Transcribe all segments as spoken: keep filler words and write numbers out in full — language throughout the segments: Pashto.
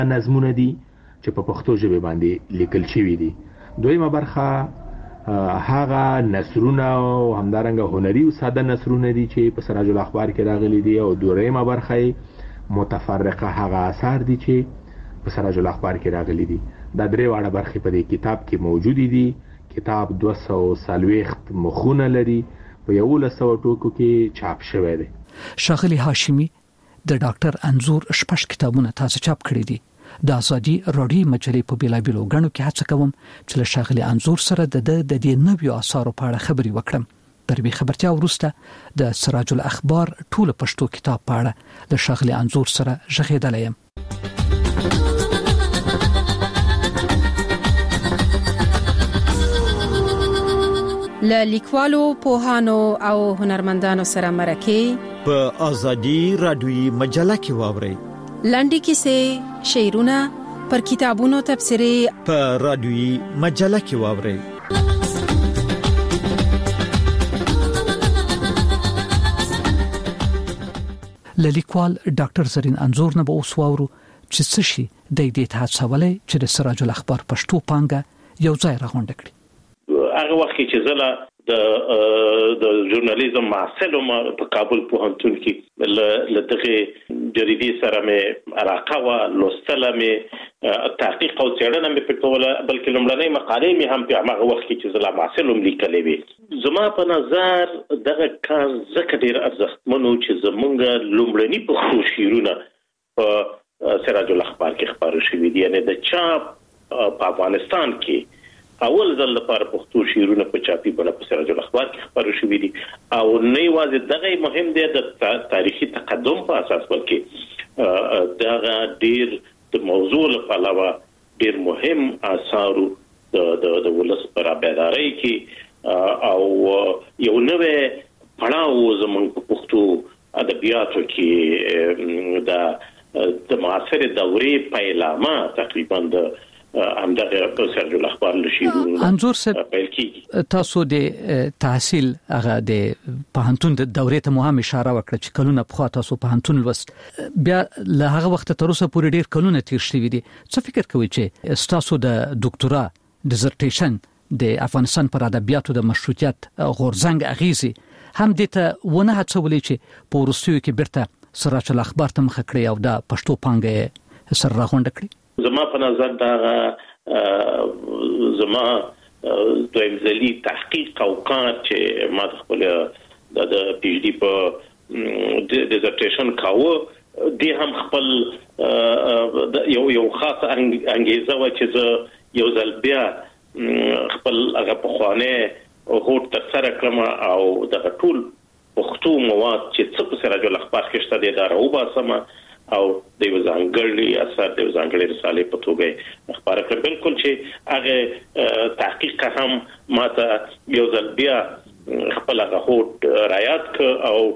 نظمونه دي چې په پښتو ژبه باندې لیکل شوي دي. دویمه برخه هغه نثرونه او همدارنګه هنري او ساده نثرونه دي چې په سراج الاخبار کې راغلي دي، او دویمه برخه متفرقه هغه آثار دي چې په سراج الاخبار کې راغلي دي. دا درې واړه برخې په دې کتاب کې موجود دي. کتاب دوه سوه څلوېښت مخونه لري، په یولس سوه ټوکو کې چاپ شوی دی. ښاغلي هاشمي د ډاکټر انځور شپږ کتابونه تاسو چاپ کړي دي. د ازادي راډیو مجلې په بیلابیلو غنو کې هڅه کوم چې له ښاغلي انځور سره د د دې نویو آثارو په اړه خبرې وکړم. تر دې خبرتیا وروسته د سراج الاخبار ټول پښتو کتاب په اړه د ښاغلي انځور سره ژغېدلی یم. له لیکوالو، پوهانو او هنرمندانو سره مرکه په ازادي راډیوي مجله کې واورئ. لنډې کیسې، شعرونه، پر کتابونو تبصرې په راډیوي مجله کې واورئ. له لیکوال ډاکټر زرین انځور نه به اوس واورو چې څه شي د دې ته هڅولی چې د سراج الاخبار پښتو پانګه یو ځای راغونډه کړي. هغه وخت چې زله د د ژورنالیزم محصل په کابل پوهنتون کې له دغه جریدې سره مې علاقه و، لوستله مې، تحقیق او څېړنه مې په کوله، بلکې لومړنۍ مقالې مې هم په هغه وخت کې چې زله محصل هم لیکلې وې. زما په نظر دغه کار ځکه ډېر ارزښتمن و چې زمونږ لومړني پښتو شعرونه په سراج الاخبار کې خپاره شوي دي. یعنې د چاپ په افغانستان کې اول ځل لپاره پښتو شعرونه په چاپي بڼه په سراج الاخبار کې خپاره شوي دي، او نه یوازې دغه مهم دی د تاریخي تقدم په اساس، بلکې دغه ډیر د موضوع لپاره ډیر مهم آثارو د د ولس پر بیدارۍ کې او یو نوې پړاو زموږ په پښتو ادبیاتو کې د د معاصر دورې پیلامه تقریبا د همدغه په سراج الاخبار لشيرونو انځور سره تاسو د تحصیل هغه د پوهنتون د دورې ته مهم اشاره وکړه چې کلونه په تاسو پوهنتون لوست، بیا له هغه وخت تر اوسه پورې ډیر کلونه تیر شوي دي. څه فکر کوئ چې تاسو د ډاکټورا ډیزرټیشن د افغانستان پر ادبیاتو د مشروطیت غورځنګ اغیزي هم د ته ونه هڅولې چې په وروستیو کې بیرته سراج الاخبار ته مخه کړی او د پښتو پانګه سره راغونډه کړی؟ زما په نظر دا زما دویم ځلي تحقیق او کار چې ما خپل د پی ایچ ډي په ډیزرټیشن کاوه، دی هم خپل یو یو خاص انګیزه و چې زه یو ځل بیا خپل هغه پخوانه هوټ ترسره کړم او د ټول پښتو مواد چې څه په سراج الاخبار کې شته دي دا راوباسم او د یو ځانګړي اثر د یو ځانګړي رسالې په توګه خبره کړ. بالکل چې هغه تحقیق هم ماته یو ځل بیا خپل هغه هوټ رایات ک او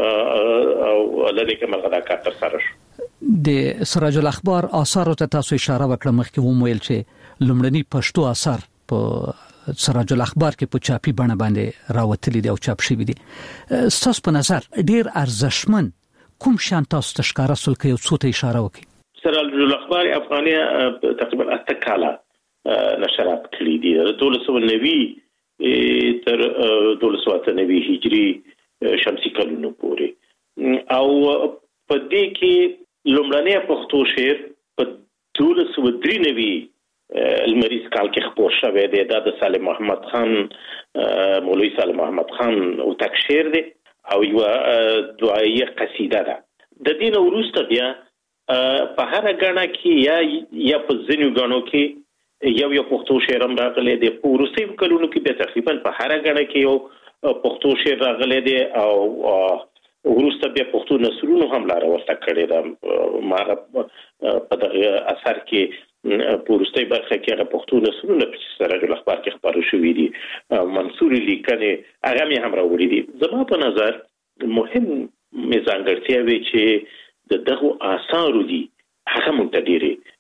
او لدې کومه غدا کار تر سره شو. د سراج الاخبار آثار ته تاسو اشاره وکړه، مخکې ووم ویل چې لومړني پښتو آثار په سراج الاخبار کې په چاپي بڼه باندې راوتلي دي او چاپ شوي دي. ستاسو په نظر ډیر ارزښتمن کوم شان تاسو تشکاره سول کې یو څه ته اشاره وکړي؟ سراج الاخبار افغانیه تقریبا اته کاله نشرات کړي دي، د دولس سوه نوي تر دولس سوه اته نوي هجري شمسي کلونو پورې، او په دې کې لومړنی پښتو شعر په دولس سوه درې نوي المریض کال کې خپور شوی دی. دا د صالح محمد خان، مولوي صالح محمد خان او تک شعر دی او یو دعایه قصیده ده. د دین وروسته بیا په هر غاڼه کې یا یا په ځینو غاڼو کې یو یو پښتو شعر هم راغلی دی. په وروستیو کلونو کې بیا تقریبا په هر غاڼه کې یو پښتو شعر راغلی دی او وروسته بیا پښتو نثرونو هم لاره ورته کړې ده. ما په دغه اثر کې په وروستۍ برخه کې هغه پښتو نثرونه په سراج الاخبار کې خپاره شوي دي، منثوري لیکنې هغه مې هم راوړي دي. زما په نظر مهم مې ځانګړتیاوې چې د دغو آثارو دي هغه موږ ته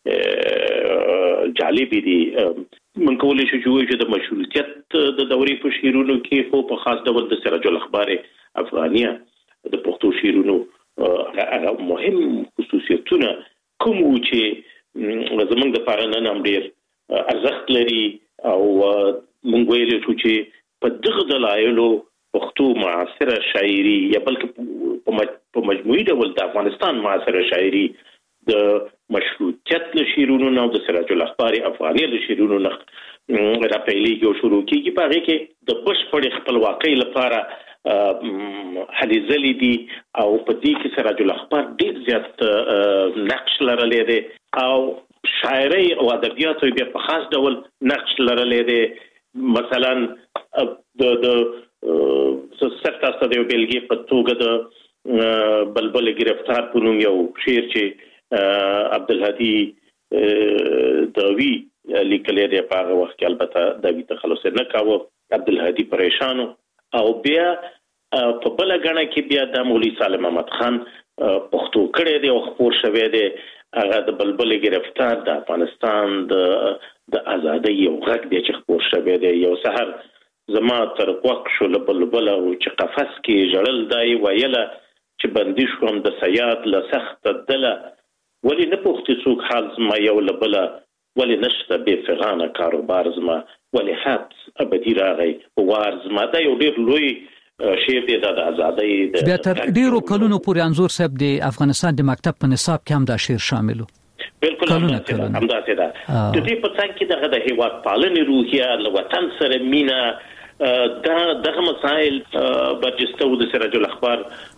ډېرې جالبې دي. موږ کولی شو چې ووایو چې د مشروطیت د دورې په شعرونو کې خو په خاص ډول د سراج الاخبار افغانیه د پښتو شعرونو هغه مهم خصوصیتونه کوم و چې زمونږ د پاره نن هم ډیر ارزښت لري او مونږ ویل چې په دغه دلایلو پښتو معاصره شاعري یا بلکې په مجموعي ډول د افغانستان معاصره شاعري د مشروطیت له شیرونو نه او د سراج الاخبار افغاني له شیرونو نه راپیلېږي او شروع کېږي. په هغې کې د بشپړې خپلواکۍ لپاره هلې ځلې دي او په دې کې سراج الاخبار ډېر زیات نقش لرلی دی او شاعرۍ او ادبیاتو بیا په خاص ډول نقش لرلی دی. مثلا د د سر تاسو د یو بلګې په توګه د بلبل گرفتار په نوم یو شعر چې عبدالهادي داوی لیکلی دی په هغه وخت کې البته داوی تخلص نه کاوه، عبدالهادي پریشانو. او بیا په بله ګڼه کې بیا د مولوي سالم احمد خان پښتو کړی دی او خپور شوی دی. هغه د بلبل گرفتار د افغانستان د د ازادۍ یو غږ دی چې خپور شوی دی. یو سحر زما تر غوږ شو له بلبله او چې قفس کې ژړل دای ویله چې بندي شوم د سیاد له سخته دله، ولې نه پوښتې څوک حال زما یو له بله، ولې نشته بې فغانه کاروبار زما، ولې حبس ابدي راغی وار زما. دا یو ډېر لوی شعر دی د ازادۍ. بیا تر ډېرو کلونو پورې انځور صاحب د افغانستان د مکتب په نصاب کې هم دا شعر شامل و. بالکل همداسې ده. د دې په څنګ کې دغه د هیواد پالنې روحیه، له وطن سره مینه، دا دغه مسائل برجسته و د سراج الاخبار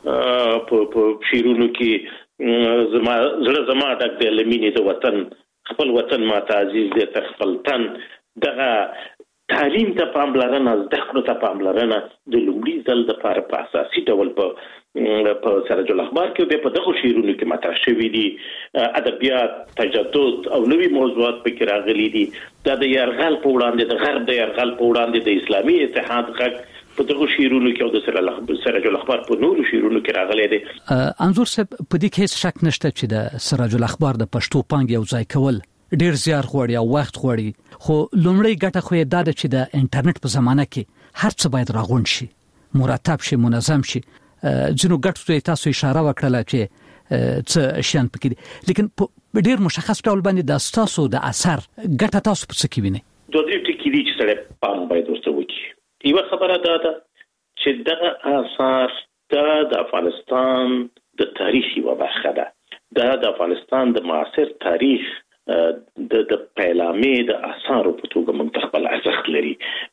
په شعرونو کې. زما زړه زما ډک دی له مینې د وطن، خپل وطن ماته عزیز دی تر خپل تن. دغه تعلیم ته پاملرنه، زده کړو ته پاملرنه د لومړي ځل دپاره په اساسي ډول په په سراج الاخبار کې بیا په دغو شعرونو کې مطرح شوي دي. ادبیات، تجدد او نوي موضوعات پکې راغلي دي. دا د یرغل په وړاندې، د غرب د یرغل په وړاندې د اسلامي اتحاد غږ په دغو شعرونو کې او د سراج الاخبار په نورو شعرونو کې راغلی دی. انځور صاحب په دې کې هیڅ شک نشته چې د سراج الاخبار د پښتو پانګې یو ځای کول ډیر زیار غواړي او وخت غواړي، خو لومړی ګټه خو یې دا ده چې د انټرنیټ په زمانه کې هر څه باید راغونډ شي، مرتب شي، منظم شي. ځینو ګټو ته تاسو اشاره وکړه چې څه شیان پکې دي، لیکن په ډیر مشخص ډول باندې د تاسو د اثر ګټه تاسو په څه کې وینئ؟ دوه درې ټکي دي چې سړی پام باید ورته وکړي. یوه خبره دا ده چې دغه اثار دا د افغانستان د تاریخ یوه برخه ده. دا د افغانستان د معاصر تاریخ د د پیلامې د اثارو په توګه موږ ته خپل ارزښت لري.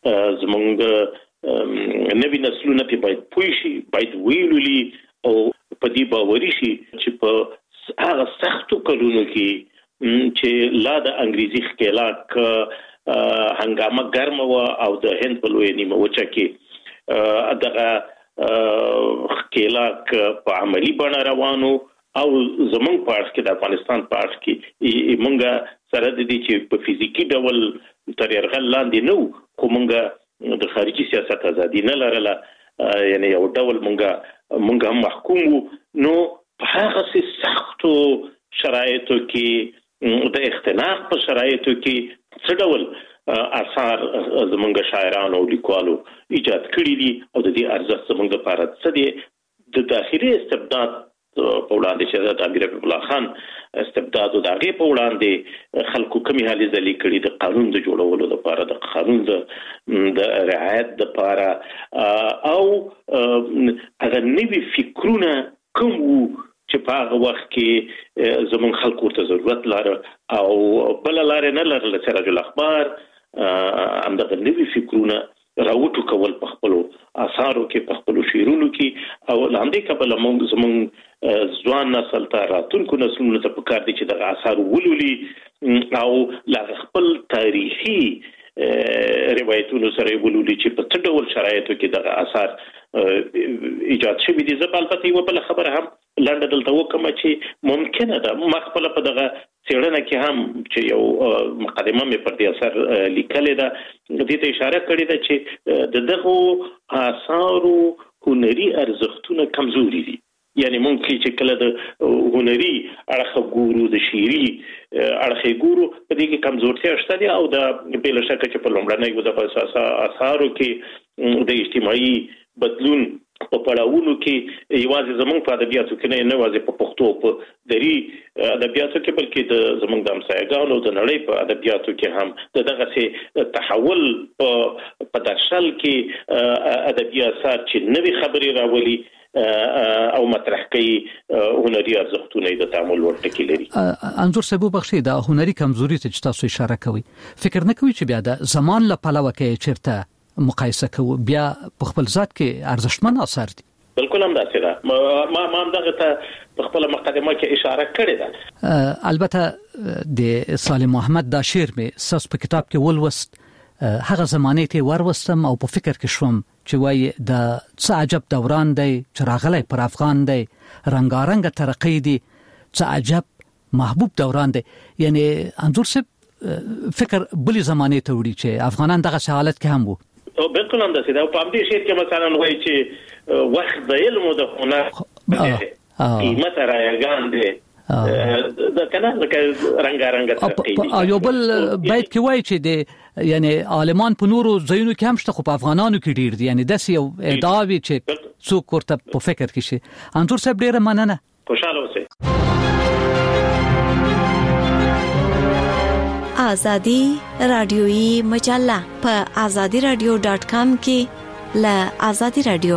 زموږ نوي نسلونه پرې باید پوه شي، باید ویلولي او په دې باوري شي چې په هغه سختو کلونو کې چې لا د انګریزي ښکېلاک هنګامه ګرمه وه او د هند په لویه نیمه وچه کې دغه ښکېلاک په عملي بڼه روانو او زمونږ په اړخ کې د افغانستان په اړخ کې مونږ سره د دې چې په فزیکي ډول تر یرغل لاندې نه وو، خو مونږ د خارجي سیاست ازادي نه لرله، یعنی یو ډول مونږ مونږ هم محکوم وو. نو په هغه سختو شرایطو کې د اختناق په شرایطو کې څه ډول اثار زمونږ شاعرانو او لیکوالو ایجاد کړي دي او د دې ارزښت زمونږ لپاره څه دی. د داخلي استبداد په وړاندې چې د امیر حبیب الله خان استبداد او د هغې په وړاندې خلکو کمې هلې ځلې کړي د قانون د جوړولو لپاره، د قانون د رعایت لپاره، او هغه نوي فکرونه کوم وو چې په هغه وخت کې زموږ خلکو ورته ضرورت لاره او بله لارې نه لرله. سراج الاخبار همدغه نوي فکرونه راوټو کول په خپلو اثارو کې، په خپلو شعرونو کې، او له همدې کبله موږ زموږ ځوان نسل ته، راتلونکو نسلونو ته پکار دي چې دغه اثار ولولي او له خپل تاریخي روایتونو سره ولولي چې په څه ډول شرایطو کې دغه اثار ایجاد شوي دي. زه البته یوه بله خبره هم لنډه دلته وکړم چې ممکنه ده ما خپله په دغه څېړنه کې هم چې یو مقدمه مې پر دې اثر لیکلې ده، دې ته اشاره کړې ده چې د دغو اثارو هنري ارزښتونه کمزوري دي. یعنی ممکن چې کله د هنري اړخ ګورو، د شعري اړخ ګورو، په دې کې کمزورتیا شته دي او د بې له شکه چې په لومړنیو د اثارو کې د اجتماعي بدلون په پړاوونو کې یوازې زمونږ په ادبیاتو کې نه نه یوازې په پښتو په دري ادبیاتو کې بلکې د زمونږ د همسایګانو د نړۍ په ادبیاتو کې هم دغه سي تحول په درشل کې ادبي اثار چې نوې خبرې راولي او مطرح کوي هنري ارزښتونه د تعامل ورته لري. انظر سبب بخشي د هنري کمزوري ته تاسو اشاره کوي، فکر نه کوي چې بیا د زمان له پلوه کې چیرته مقایسه کوو بیا په خپل ذات کې ارزښتمن اثر دي؟ بالکل هم داسې ده. ما ما هم دغه ته په خپل مقدمه کې اشاره کړې ده. البته د سالم محمد دا شعر مې ساس په کتاب کې ولوست، هغه زمانه ته وروستم او په فکر کې شوم چې وای د څه عجب دوران دی چې راغلی پر افغان دی، رنگارنګ ترقی دی، څه عجب محبوب دوران دی. یعنی انظر سب فکر بلی زمانه ته وړي چې افغانان دغه حالت کې هم وو. او بالکل هم داسې دا په همدې شعر کې مثلا وایي چې وخت د علم او د هنر قیمت رايګان دی دا کنه لکه رنگارنګ ترقی دی. یو بل بیت کې وایي چې د یعنی عالمان په نورو ځایونو کې هم شته خو په افغانانو کې ډیر دي، یعنی داسې یو ادعا وي چې څوک ورته په فکر کې شي. انظر صاحب ډیره مننه، خوشاله اوسئ. آزادی رادیویی مجله په آزادی رادیو ډاٹ کام کې له آزادی رادیو.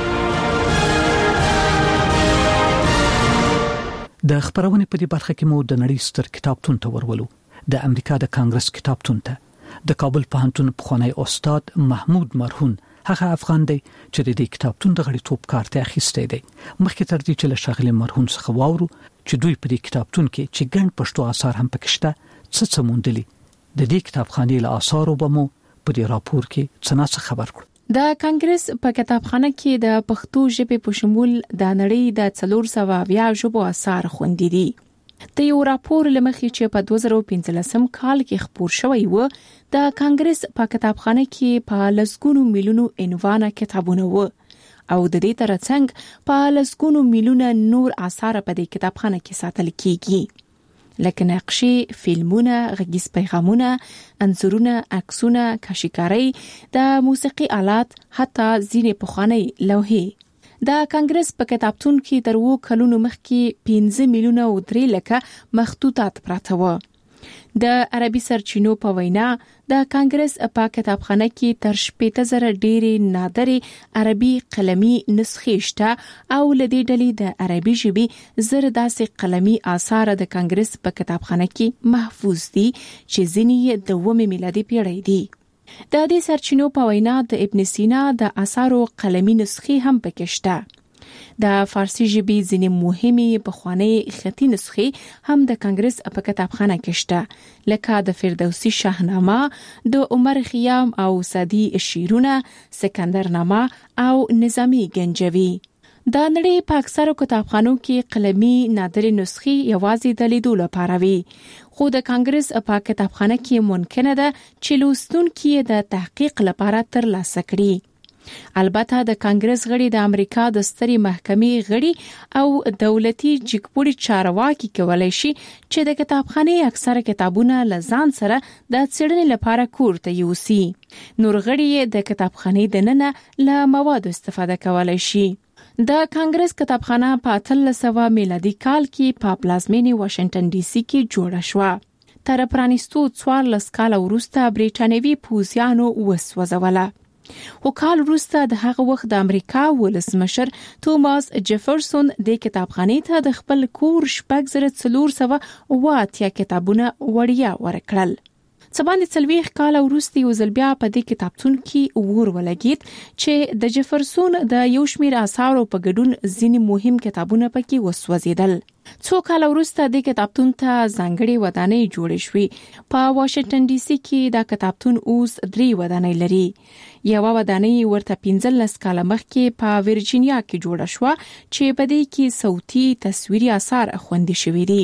د خبرونه په دې برخه کې مو د نړۍ ستر کتابتون ته ورولو، د امریکا د کانګرس کتابتون ته. د کابل پوهنتون پخوانی استاد محمود مرهون هغه افغان دی چې د دې کتابتون د غړیتوب کارت اخیسته دی. مخکې تر دې چې له شغله مرهون څخه واورو چې دوی په دې کتابتون کې چې ګڼ پښتو آثار هم پکې شته څه څه موندلي. د دې کتابخانې له آثارو به مو په دې راپور کې څه نه خبر کړو. د کانګرس په کتابخانه کې د پښتو ژبې په شمول د نړۍ د څلور سوه اویا ژبو آثار خوندي دي. د یو راپور لمخې چې په دوه زره پنځلسم کال کې خپور شوی و، د کانګرس په کتابخانه کې په لسګونو میلیونو عنوانه کتابونه و او د دې ترڅنګ په لسګونو میلیونه نور آثار په دې کتابخانه کې ساتل کیږي، لکه نقشې، فلمونه، غږیز پیغامونه، انځورونه، عکسونه، کشیکاری، د موسیقي آلات، حتی ځینې پخوانۍ لوحې. د کانګرس په کتابتون کې تر وو کلونو مخکې پنځه میلیونه او درې لکه مخطوطات پراته و. د عربي سرچینو په وینا د کانګرس په کتابخانه کې تر شپږ زره ډېرې نادرې عربي قلمي نسخې شته او لدې ډلې د عربي ژبې زر داسې قلمي آثار د کانګرس په کتابخانه کې محفوظ دي چې ځینې د اوومې میلادي پیړۍ دي. د دې سرچینو په وینا د ابن سینا د آثارو قلمي نسخې هم پکې شته. د فارسی ژبې ځینې مهمې پخوانۍ خطي نسخې هم د کانګرس په کتابخانه کې شته، لکه د فردوسی شاهنامه، د عمر خیام او سعدي شعرونه، سکندرنامه او نظامی گنجوی. د نړۍ په اکثرو کتابخانو کې قلمي نادرې نسخې یوازې د لیدو لپاره وي، خو د کانګرس په کتابخانه کې ممکنه ده چې لوستونکي د تحقیق لپاره ترلاسه کړي. البته د کانګرس غړي د امریکا د سترې محکمې غړي او دولتي جګپوړي چارواکي کولای شي چې د کتابخانې اکثره کتابونه لزان سره د څېړنې لپاره کور ته یوسي. نور غړي د کتابخانې دننه له مواد استفاده کولای شي. د کانګرس کتابخانه په اتلس سوه میلادي کال کې په پلازمینې واشنگټن ډي سي کې جوړه شوه. تر پرانیستو څوارلس کاله وروسته برېټانوي پوځیانو وسوځوله. خو کال وروسته د هغه وخت د امریکا ولسمشر توماس جیفرسون د کتابخانې ته د خپل کور شپږ زره څلور سوه اوه اتیا کتابونه وړیا ورکړل. څه باندې څلوېښت کاله وروسته یو ځل بیا په دې کتابتون کې اور ولګېد چې د جیفرسون د یو شمېر آثارو په ګډون ځینې مهم کتابونه پکې وسوځېدل. څو کاله وروسته د کتابتون ته ځانګړې ودانۍ جوړې شوې. په واشنگټن ډي سي کې دا کتابتون اوس درې ودانۍ لري. یوه ودانۍ ورته پنځلس کاله مخکې په ورجینیا کې جوړه شوه چې په دې کې صوتي تصویري آثار خوندي شوي دي.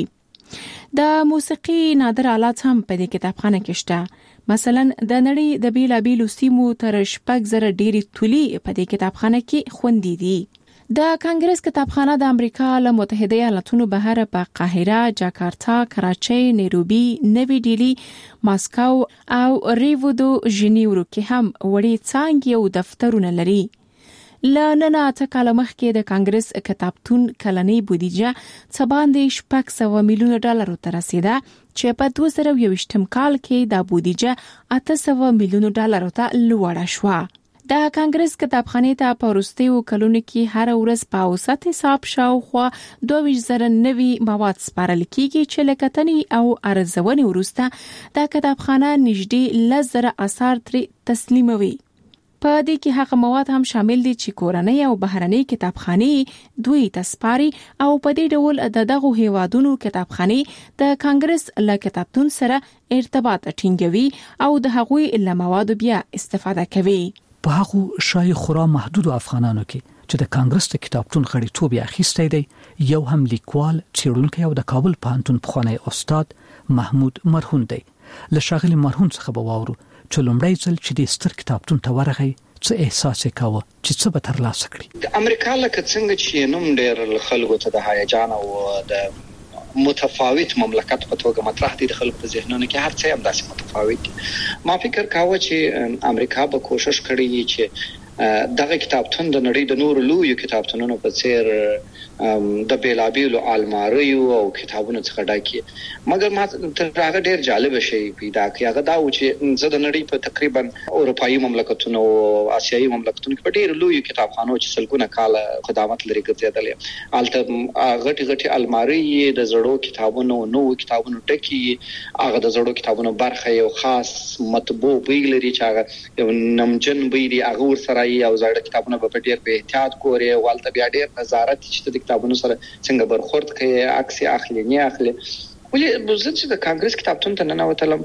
د موسیقي نادر آلات هم په دې کتابخانه کې شته. مثلا د نړۍ د بیلابیلو سیمو تر شپږ زره ډېرې تولي په دې کتابخانه کې خوندي دي. د کانګرس کتابخانه د امریکا له متحده ایالاتونو بهر په قاهره، جاکارتا، کراچۍ، نیروبي، نوي ډیلی، ماسکو او ریو دو ژنیورو کې هم وړې څانګې او دفترونه لري. لنن اته کال مخکې د کانګرس کتابتون کلنۍ بودیجه څه باندې شپږ سوه میلیونه ډالر ته رسیده چې په دوه زره یوویشتم کال کې د بودیجه اته سوه میلیونه ډالر ته لوړه شوه. د کانګرس کتابخانې ته په وروستیو کلونو کې هر ورځ په اوسط حساب شاوخوا دوه ویشت زره نوي مواد سپارل کیږي چې له کتنې او ارزونې وروسته د کتابخانه نږدې لس زره اثار ترې تسلیموي. په دې کې هغه مواد هم شامل دي چې کورنۍ او بهرنۍ کتابخانې دوی تسپاري او په دې ډول د دغه هیوادونو کتابخانې د کانګرس له کتابتون سره ارتباط ټینګوي او د هغوی له موادو بیا استفاده کوي. په هغه شای خورا محدود افغانانو کې چې د کانګرس د کتابتون غړیتوب یې اخیستی دی یو هم لیکوال څېړونکی او د کابل پوهنتون پخوانی استاد محمود مرهون دی. له ښاغلي مرهون څخه به واورو چې لومړی ځل چې د ستر کتابتون ته ورغی څه احساس یې کاوه چې څه به ترلاسه کړي. د امریکا لکه څنګه چې نوم ډېر خلکو ته د هیجان او د متفاوت مملکت په توګه مطرح دي د خلکو په ذهنونو کې هر څه هم داسې متفاوت دي. ما فکر کاوه چې امریکا به کوشش کړي چې دغه کتابتون د نړۍ د نورو لویو کتابتونونو په څیر د بیلابیلو الماریو او کتابونو څخه ډکي، مګر ما تر هغه ډیر جالب شي پیدا کړ. هغه دا و چې زه د نړۍ په تقریبا اروپאי مملکتونو او آسیایي مملکتونو کې په ډیر لویو کتابخانو چې سلګونه کال خدمات لري ګرځېدل، الته غټي غټي الماری د زړو کتابونو نو کتابونو ډکي، هغه د زړو کتابونو برخه یو خاص مطبوع بیل لري چې هغه یو نمجن بیل هغه ور سره او زړه کتابونه په ډیر په احتیاط ګوري، والته بیا ډیر نظارت چې کتابونو سره څنګه برخورد کوي، عکس اخلي نه اخلي. ولې زه چې د کانګرس کتابتون ته نه وتلم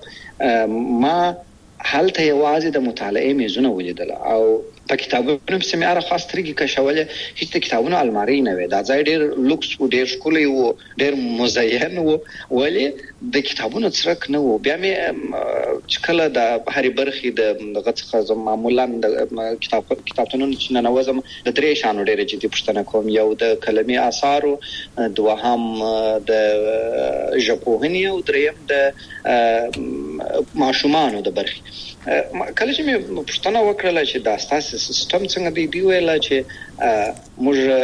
ما حالته یوازې د مطالعې میزونه ولیدل او په کتابونو په سیمه خاص ترګي کښولې، هیڅ د کتابونو الماری نه وې. دا ځای ډیر لوکس او ډیر ښکلی او ډیر مزین او ولې د کتابونو څرک نه و. بیا مې چې کله د هرې برخې د دغه څخه معمولا د کتاب کتابتونونو چې نه نوزم د درې شانو ډېرې جدي پوښتنه کوم، یو د کلمي آثارو، دوهم د ژبپوهنې او دریم د ماشومانو د برخې. کله چې مې پوښتنه وکړله چې دا ستاسو سیستم څنګه دی، دی ویل چې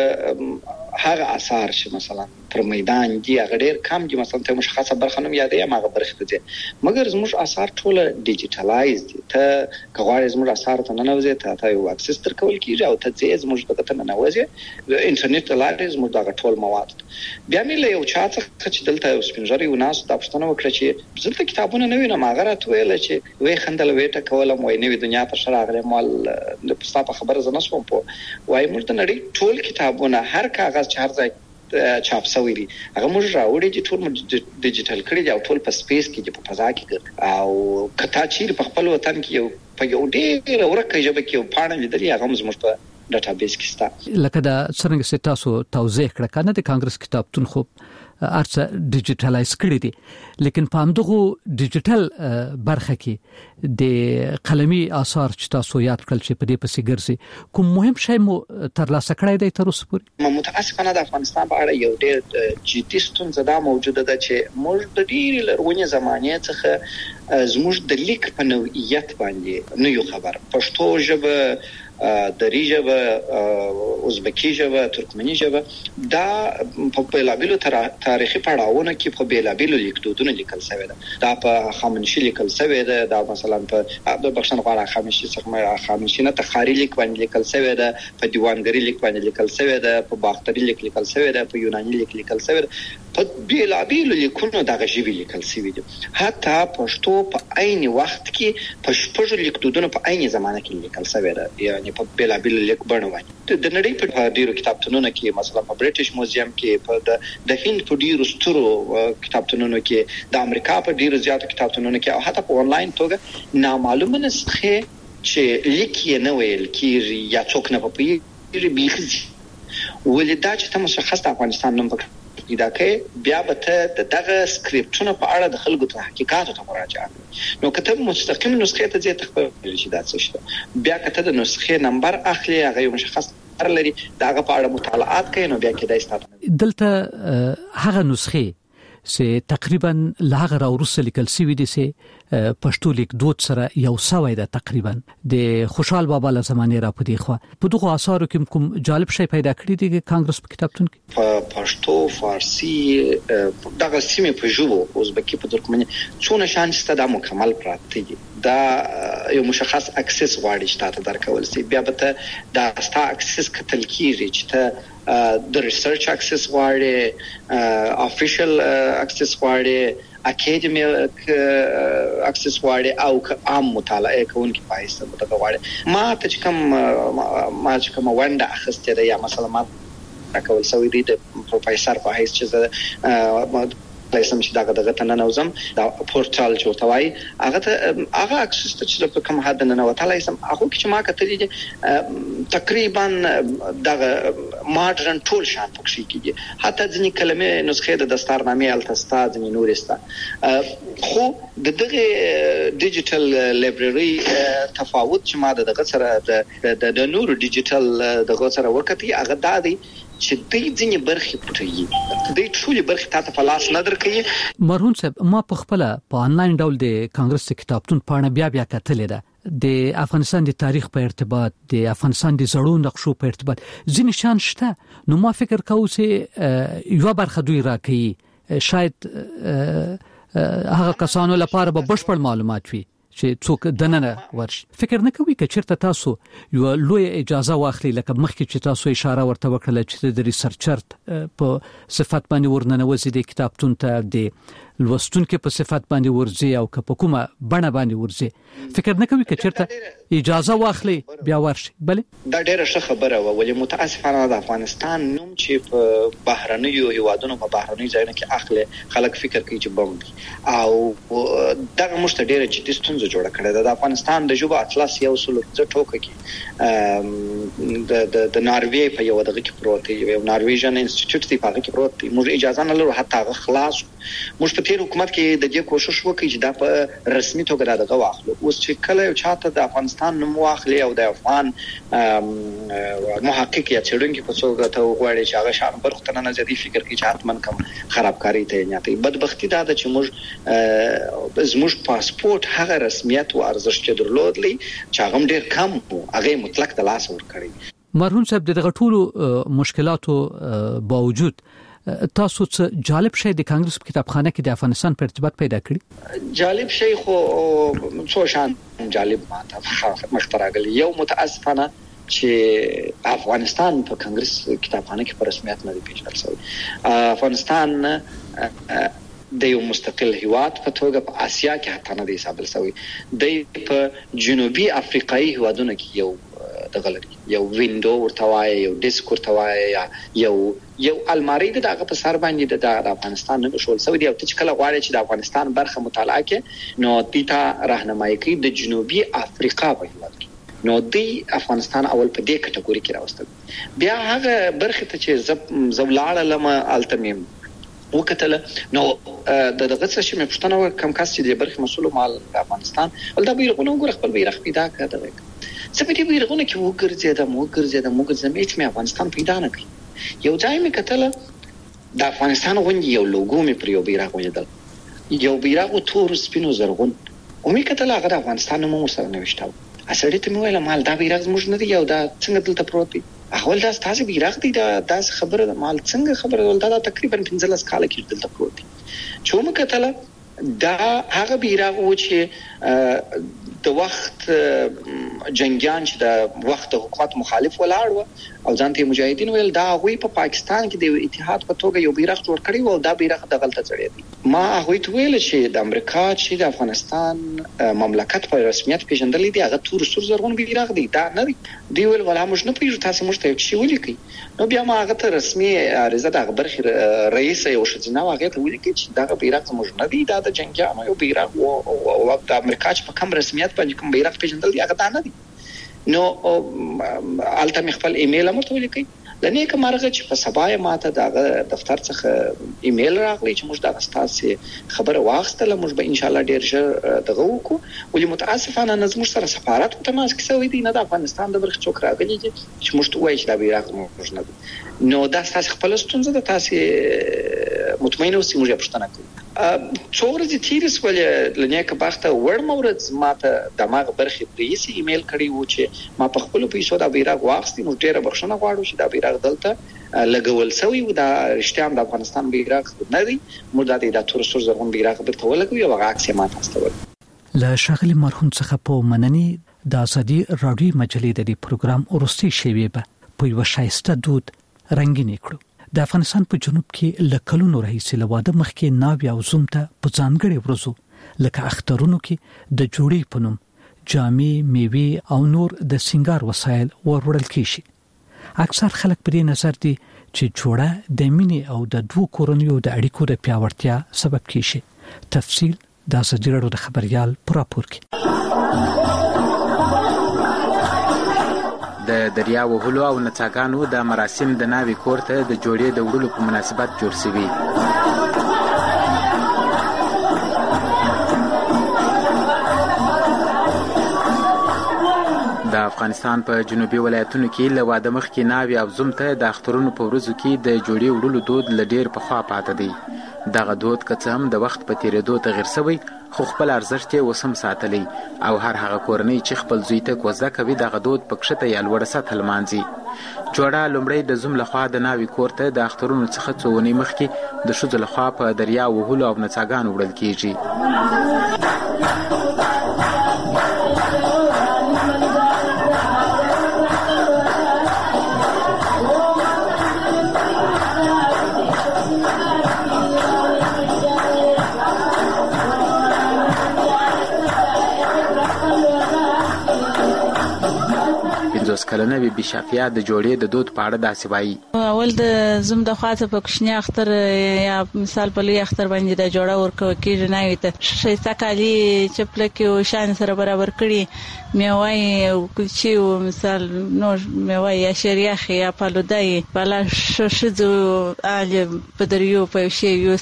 موږ هغه آثار چې مثلا پر میدان دي هغه ډېر کم دي، مثلا ته مشخصه برخه نوم یادې هم هغه برخه دي، مګر زموږ آثار ټول ډیجیټلایز دي. ته کغواړې زموږ آثار ته نه نوځي، ته ته یو اکسس تر کول کیږي او ته چې زموږ دغه ته نه نوځي د انټرنیټ لارې زموږ دغه ټول مواد. بیا مې له یو چا څخه چې دلته یو سپینجری و ناس دا پښتنه وکړه چې زلته کتابونه نه وینم، هغه راته ویل چې وې خندل وې ټکولم وای نوې دنیا ته شراغله مال د پستا په خبره زنه سوم په وای موږ د نړۍ ټول کتابونه هر کاغذ چې هر ځای چاپ شوی دي هغه موږ راوړي چې ټول ډیجیټل کړی دی او ټول په سپیس کې په فضا کې او کته چیر په خپل وطن کې یو په یو ډېر ورکه ژبه کې یو پاڼه لیدلې هغه موږ په ډاټابیس کې ستا. لکه دا څنګه چې تاسو توضیح کړه کنه د کانګرس کتابتون خو ارڅ ډیجیټلایز کړی دي، لیکن په همدغه ډیجیټل برخه کې د قلمي آثار چې تاسو یاد کړل چې په دې پسې ګرځي کوم مهم شی مو ترلاسه کړی دی تر اوسه پورې؟ متاسفانه د افغانستان په اړه یو ډېر جدي ستونزه دا موجوده ده چې موږ د ډېرې لرغونې زمانې څخه زموږ د لیک په نوعیت باندې نه یو خبر. پښتو ژبه، دری ژبه، ازبکی ژبه، ترکمنی ژبه دا په بیلابیلو تاریخي پړاوونو کې په بیلابیلو لیکدودونو لیکل شوی ده. دا په خامنشي لیکل شوی ده، دا مثلا په د بخښنه غواړه خامنشي څخه خامنشي نه تخاری لیک باندې لیکل شوی ده، په دیوانګری لیک باندې لیکل شوی ده، په باختری لیک لیکل شوی ده، په یوناني لیک لیکل شوی ده، په بیلابیلو لیکونو دغه ژبه لیکل شوی دي. حتی پښتو په عین وخت کې په شپږ لیکدودونو په عین زمانه کې لیکل شوی ده، یعنی په بیلابیل لیک بڼه وایي. د نړۍ په ډیرو کتابتونونو کې مثلا په برټش موزیم کې، په د هند په ډیرو سترو کتابتونونو کې، د امریکا په ډیرو زیاتو کتابتونونو کې او حتی په آنلاین توګه نامعلومه نسخه چې لیکي نه ویل کیږي یا څوک نه پوهیږي بيخي ولې دا چې تاسو خاص د افغانستان نوم پکې دا کې بیا به ته دغه سکرپټونه په اړه د خلکو ته حقیقت ته مراجعه کوي. نو کته مستقیم نسخه ته ځي تخبر شي دا څه شته، بیا کته د نسخه نمبر اخلي هغه یو مشخص لري دغه په اړه مطالعات کوي، نو بیا کې دا ستاسو دلته هغه نسخه چې تقریبا لاغه راورسل لیکل سوي دي چې پښتو لیک دوت سره یو سوي ده تقریبا د خوشحال بابا له زمانه را پدې خو په دغه آثارو کې کوم جالب شی پیدا کړی دی کانګرس په کتابتون کې په پښتو فارسی دغه سیمه په ژبه ازبکی په ترکمني څونه شان ست د مکمل پراته دي دا یو مشخص اکسس غواړي چې تاسو درکول سي بیا به دا ستا اکسس کتل کیږي چې ته د ریسرچ اکسس غواړي افیشل اکسس غواړي اکیډمیک اکسس غواړي او عام مطالعه کوونکي پایسته متغواړي ما ته کوم ما چې کوم ونده اخسته ده یا مثلا ما کول سوي دي د پروفیسور په حیث چې لایسم چې داګه دغه تنه نوزم دا پورتال جوړوي هغه ته هغه اکسس چې په کوم حد نه وته لایسم هغه چې ما کتلې تقریبا دغه ماډرن ټول شان پکې کیږي حتی ځینې کلمې نسخه د دستارنامې التستا ځینې نورستا خو د دغه ډیجیټل لایبرری تفاوت چې ما دغه سره د نورو ډیجیټل دغه سره وکړي هغه دادي چې دې ځینې برخې پټوي دې ټولې برخې تاسو په لاس نه درکې مرهون صاحب ما په خپل په انلاین ډول د کانګرس کتابتون پاڼه بیا بیا کتلې ده د افغانستان د تاریخ په ارتباط د افغانستان د زړو نقشو په ارتباط ځینې شان شته نو ما فکر کوم چې یو برخه دوی راکې شاید هغه کسانو لپاره به بشپړ معلومات وي چې څوک دننه ورشي فکر نه کوي چې چیرته تاسو یو لوی اجازه واخلي لکه مخکې چې تاسو اشاره ورته وکړه چې د ریسرچر په صفات باندې ورننوځي د کتابتون ته د لوستونکو په صفات باندې ورځي او که په کومه بڼه باندې ورځي فکر نه کوي چې چیرته اجازه واخلي بیا ورشي بلې دا ډیره ښه خبره و ولې متاسفانه د افغانستان نوم چې په بهرنیو هیوادونو په بهرنیو ځایونو کې اخلي خلک فکر کوي چې بم دي او دغه مشته ډیره چې ستونزه جوړه کړې ده د افغانستان د ژبه اطلس یو سل ز ټوکه کې د د د ناروی په یو دغه کې پروت دی یو نارویژن انسټیټیوټ دی په هغه کې پروت دی موږ اجازه نه لرو حتی هغه خلاص موږ په تیر حکومت کې د دې کوشش وکړي چې دا په رسمي توګه دغه واخلو اوس چې کله یو چاته د افغانستان نوم واخلي او د افغان محقق یا څېړونکي په څوګه ته وغواړي چې هغه شان برختنه نه زیاتې فکر کوي چې حتمن کوم خرابکاری ته نه کوي بدبختی دا چې موږ زموږ پاسپورت هغه رسمیت او ارزښت درلودلی چې هغه ډیر کم وو هغه مطلق د لاس ور کړی مرهون صاحب دغه ټول مشکلاتو باوجود تاسو څه جالب شی د کانګرس په کتابخانه کې د افغانستان په ارتباط پیدا کړی جالب شی خو څو شان جالب ماته مختراغلی یو متاسفانه چې افغانستان په کانګرس کتابخانه کې په رسمیت نه دی پیژندل شوی افغانستان د یو مستقل هیواد په توګه په اسیا کې حتی نه دی حساب شوی د په جنوبي افریقایي هیوادونو کې یو د غلطي یو وینډو ورتوای یو ډیسک ورتوای یا یو یو الماری د هغه په سر باندې د افغانستان نه شول سوي دی او چې کله غواړي چې د افغانستان برخه مطالعه کې نو دیتا راهنمایي کوي د جنوبي افریقا په هیواد کې نو دی افغانستان اول په دې کټګوري کې راوستل بیا هغه برخه ته چې زولاړه لمه التمیم وکتل نو د دغه څه چې مې پښتنه کم کس چې د برخه مسول مال افغانستان ول دا بیرغونه وګور خپل بیرغ پیدا کړه څه په دې بیرغونه کې وګرځیدم وګرځیدم وګرځیدم چې مې افغانستان پیدا نه کړ یو ځای مې کتل د افغانستان غونډې یو لوګو مې پر یو بیرغ ولیدل یو بیرغ تور سپینو زرغون او مې کتل هغه د افغانستان نوم سره نوښتاو اسړې ته مې ویل مال دا بیرغ زموږ نه دی یو دا څنګه دلته پروت دی اول دا تاسو بیرغ دی دا داس خبره مال څنګه خبره ول دا تقریبا پنځلس کال کې دلته پروت دی چې مې کتل دا هغه بیرغ و چې د وخت جنگیان چې د وخت حکومت مخالف ولاړ و او ځانته مجاهدین ویل دا غوي په پا پاکستان کې د اتحاد په توګه یو بیرغ جوړ کړی و دا بیرغ د غلطه چړې دی ما هغه ته ویل چې د امریکا چې د افغانستان مملکت په رسمیت پیژندلې دی هغه تور سور زرغون بیرغ دی دا نه دی دی ویل ولا موږ نه پیژو تاسو موږ ته شي ولیکي نو بیا ما هغه ته رسمي عریضه د برخه رئیس یو شځنه هغه ته ولیکي چې دا بیرغ موږ نه دی دا د جنگیانو یو بیرغ او د امریکا چې په کم رسمیت باندې کوم بیرغ پیژندل دی هغه دا نه دی نو الته مې خپل ایمیل هم ته ولیکي لنه کوم مرغه چې په سبا ماته د دفتر څخه ایمیل راغلی چې موږ د استاد خبره واخستله موږ به ان شاء الله ډیر ژر دغه وکړو ولې متاسفانه نظم سره سفارت په تماس کې سوي دي نه د افغانستان د برخ څوک راغلي چې موږ ته وایي چې دا بیرغ موږ نه نو دا تاسو خپل ستونزه د تاسو مطمئن اوسئ موږ پښتنه کوو. څو ورځې تیرې سولې لنیکه بخته ور مورد ماته دماغ برخه پریسي ایمیل کړی و چې ما په خپل پیسو دا بیرغ واخستې، موږ ډیره بخښنه غواړو چې دا بیرغ دلته لګول شوی و. دا رښتیا د افغانستان بیرغ نه دی، موږ د دې تور سور زرغون بیرغ به تولګو یو عکس ما تاسو ته له شغل مرحوم څخه په منني د ازادي رادیو مجلې د دې پروګرام ورستي شوی به په یو شایسته دود رنگین کړو. د افغانستان په جنوب کې لکلونو رئیس لواده مخکې ناوی او زوم ته په ځانګړي ورځو لکه اخترونو کې د جوړې پنوم جامې، میوه او نور د سنگار وسایل وروړل کیږي. اکثر خلک په دې نظر دي چې جوړه د مینې او د دوه کورنیو د اړیکو د پیاوړتیا سبب کیږي. تفصیل د ازادي رادیو د خبريال پر راپور کې. د دریا وهلو او نڅاګانو د مراسم د ناوی کور ته د جوړې د وړلو په مناسبت جوړ شوی. د افغانستان په جنوبي ولایتونو کې له واده مخکې ناوی او زوم ته د اخترونو په ورځو کې د جوړې وړلو دود له ډېر پخوا پاتې دی. دغه دود که څه هم د وخت په تیریدو تغیر شوی، خو خپل ارزښت یې اوس هم ساتلی او هر هغه کورنۍ چې خپل زوی ته کوزده کوي دغه دود په کښته یا لوړه سطحه لمانځي. جوړه لومړی د زوم لخوا د ناوی کور ته د اخترونو څخه څو اونۍ مخکې د ښځو لخوا په دریا وهلو او نڅاګانو وړل کیږي. پنځوس کلنه بي بي شافیه د جوړې د دود په اړه داسې وایي. اول د زوم د خواته په کوچنی اختر یا مثال په لوی اختر باندې د جوړه ورکو کېږي، نه وي ته شایسته کالي چپلکې او شان سره برابر کړي، میوه او کلچې او مثال نور میوه یا شریخ یا پالودای بلا ششزو اله په دریو په شی یوس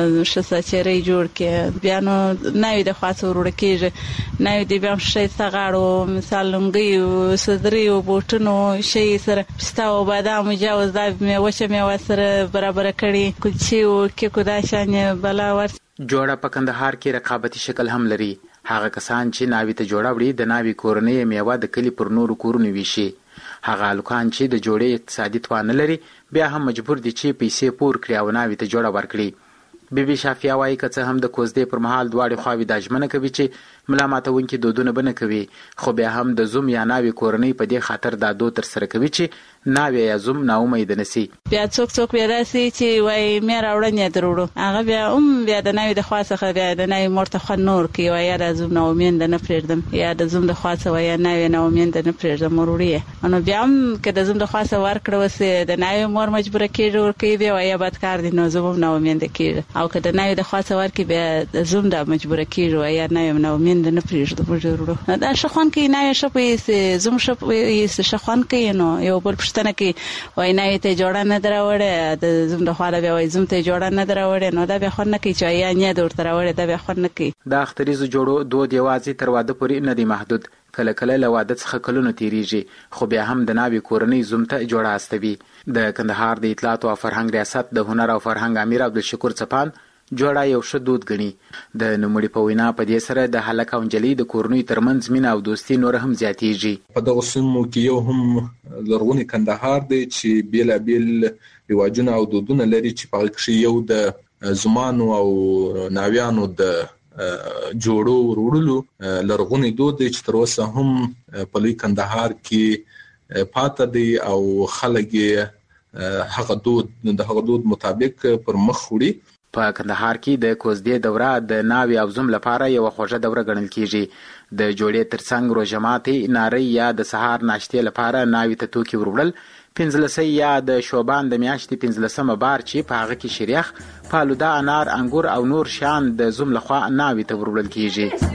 شسا چیرې جوړ کې بیا نو نه وي د خواته ورکو کېږي، نه وي د بیا شایسته غاړو مثال لنګي او صدري او بوټونو شي سره پستا او بادام مجاوز دا میوه چې میوه سره برابر کړي، کلچې او کیکو دا شان بلا ور. جوړه په کندهار کې رقابتي شکل هم لري. هغه کسان چې ناوی ته جوړه وړي د ناوی کورنۍ میوه د کلی پر نورو کورونو ویشي. هغه الکان چې د جوړې اقتصادي توان لري بیا هم مجبور دي چې پیسې پور کړي او ناوی ته جوړه ورکړي. بي بي شافیه وايي که څه هم د کوزدې پر مهال دواړې خواوې دا ژمنه کوي چې ملا ماتونکي دودونه به نه کوي، خو بیا هم د زوم یا ناوی کورنۍ په دې خاطر دا دود ترسره کوي چې ناوی یا زوم ناامیده نه شي. بیا څوک څوک بیا داسې چې وایي مې راوړنې دروړو، هغه بیا هم بیا د ناوی د خوا څخه بیا د ناوی مور ته خوند نور کوي، وایي یا د زوم ناامیده نه پرېږدم، یا د زوم د خوا څخه وایي ناوی ناامیده نه پرېږدم وروړي. نو بیا هم که د زوم د خوا څخه ورکړه وسې د ناوی مور مجبوره کېږي ورکوي، بیا وایي بد کار دی نو زوم هم ناامیده کېږي، او که د ناوی د خوا څخه ورکوي بیا د زوم د مجبوره کېږي وایي ناوی ناامیده نه پرېږدم. دا شخوان کې ناوی شپې زوم شپې شخوان کې نو یو بل پښتنه کې وای ناوی ته جوړه نه دراوړې، د زوم د خوا بیا وای زوم ته جوړه نه دراوړې، نو دا بیا خو نه کوي چې یا نه دور تراوړې، دا بیا خو نه کوي. د اختریزو جوړو دود یوازې تر واده پورې نه دی محدود، کله کله له واده څخه کلونه تیریږي، خو بیا هم د ناوی کورنۍ زوم ته جوړه استوي. د کندهار د اطلاعات او فرهنګ ریاست د هنر او فرهنګ امیر عبدالشکور څپان جوړه یو ښه دود ګڼي. د نوموړي په وینا په دې سره د هلک او نجلۍ د کورنیو ترمنځ مینه او دوستي نور هم زیاتیږي. په دغه سیمو کې یو هم لرغونی کندهار دی چې بیلابیل رواجونه او دودونه لري چې په هغه کې یو د زمانو او ناویانو د جوړو وروړلو لرغونی دود دی چې تر اوسه هم په لوی کندهار کې پاتې دی او خلک هغه دود د هغه دود مطابق پر مخ وړي. په کندهار کې د کوزدې دوره د ناوی او زوم لپاره یو خوږه دوره ګڼل کیږي. د جوړې ترڅنګ روژه ماتي، ناري یا د سهار ناشتې لپاره ناوی ته توکي وروړل، پنځلسۍ یا د شوبان د میاشتې پنځلسمه بار چې په هغه کې شریخ، فالوده، انار، انګور او نور شیان د زوم لخوا ناوی ته وروړل کیږي.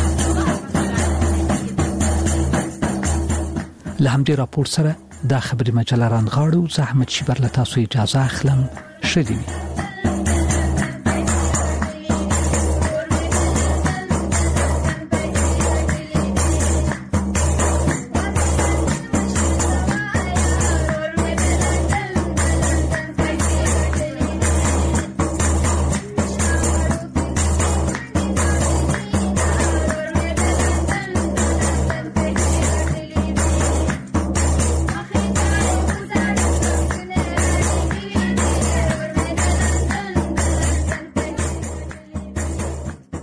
له همدې راپور سره دا خبري مجله رانغاړو. زه احمد شیبر له تاسو اجازه اخلم. ښه دې وي.